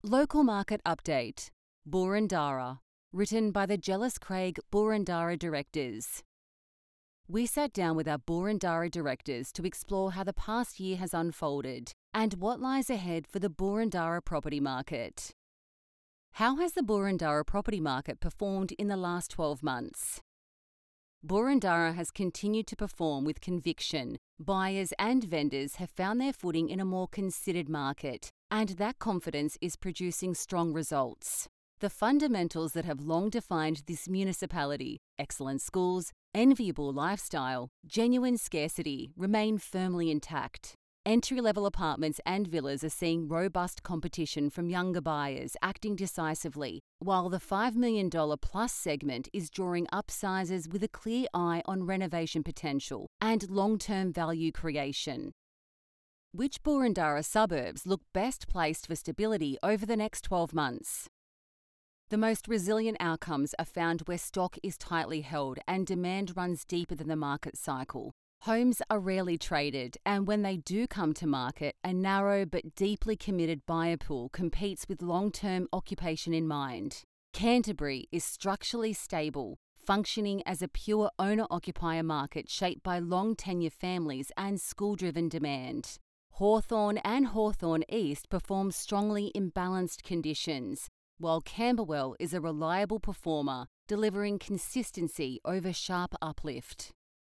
Local Market Update, Boroondara, written by the Jellis Craig Boroondara directors. We sat down with our Boroondara directors to explore how the past year has unfolded and what lies ahead for the Boroondara property market. How has the Boroondara property market performed in the last 12 months? Boroondara has continued to perform with conviction. Buyers and vendors have found their footing in a more considered market, and that confidence is producing strong results. The fundamentals that have long defined this municipality, excellent schools, enviable lifestyle, genuine scarcity, remain firmly intact. Entry-level apartments and villas are seeing robust competition from younger buyers acting decisively, while the $5 million plus segment is drawing upsizers with a clear eye on renovation potential and long-term value creation. Which Boroondara suburbs look best placed for stability over the next 12 months? The most resilient outcomes are found where stock is tightly held and demand runs deeper than the market cycle. Homes are rarely traded, and when they do come to market, a narrow but deeply committed buyer pool competes with long-term occupation in mind. Canterbury is structurally stable, functioning as a pure owner-occupier market shaped by long-tenure families and school-driven demand. Hawthorn and Hawthorn East perform strongly in balanced conditions, while Camberwell is a reliable performer, delivering consistency over sharp uplift.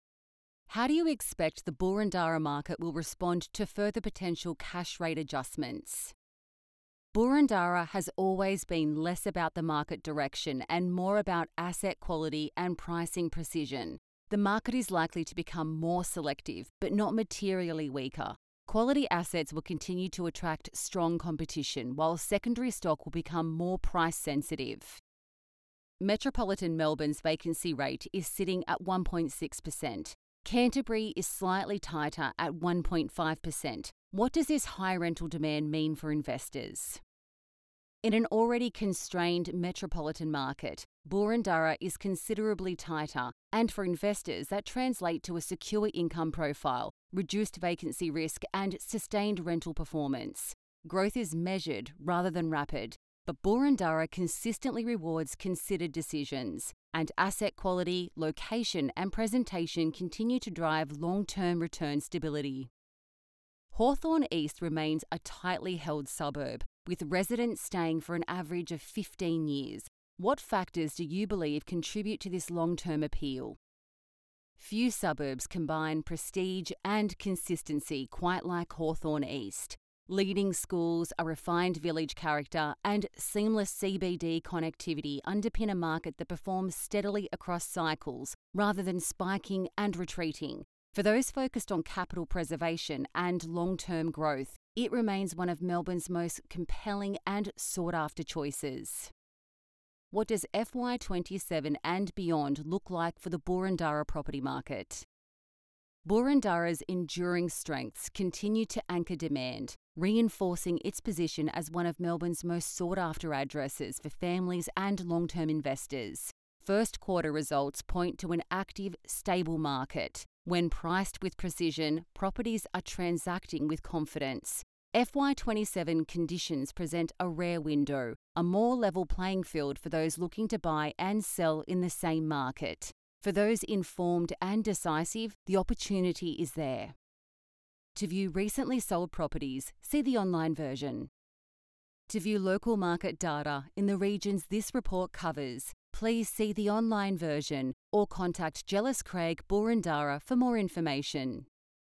How do you expect the Boroondara market will respond to further potential cash rate adjustments? Boroondara has always been less about the market direction and more about asset quality and pricing precision. The market is likely to become more selective, but not materially weaker. Quality assets will continue to attract strong competition, while secondary stock will become more price sensitive. Metropolitan Melbourne's vacancy rate is sitting at 1.6%. Canterbury is slightly tighter at 1.5%. What does this high rental demand mean for investors? In an already constrained metropolitan market, Boroondara is considerably tighter, and for investors that translate to a secure income profile, reduced vacancy risk and sustained rental performance. Growth is measured rather than rapid, but Boroondara consistently rewards considered decisions, and asset quality, location and presentation continue to drive long-term return stability. Hawthorn East remains a tightly held suburb, with residents staying for an average of 15 years. What factors do you believe contribute to this long-term appeal? Few suburbs combine prestige and consistency quite like Hawthorn East. Leading schools, a refined village character, and seamless CBD connectivity underpin a market that performs steadily across cycles rather than spiking and retreating. For those focused on capital preservation and long-term growth, it remains one of Melbourne's most compelling and sought-after choices. What does FY27 and beyond look like for the Boroondara property market? Boroondara's enduring strengths continue to anchor demand, reinforcing its position as one of Melbourne's most sought-after addresses for families and long-term investors. First quarter results point to an active, stable market. When priced with precision, properties are transacting with confidence. FY27 conditions present a rare window, a more level playing field for those looking to buy and sell in the same market. For those informed and decisive, the opportunity is there. To view recently sold properties, see the online version. To view local market data in the regions this report covers, please see the online version or contact Jellis Craig Boroondara for more information.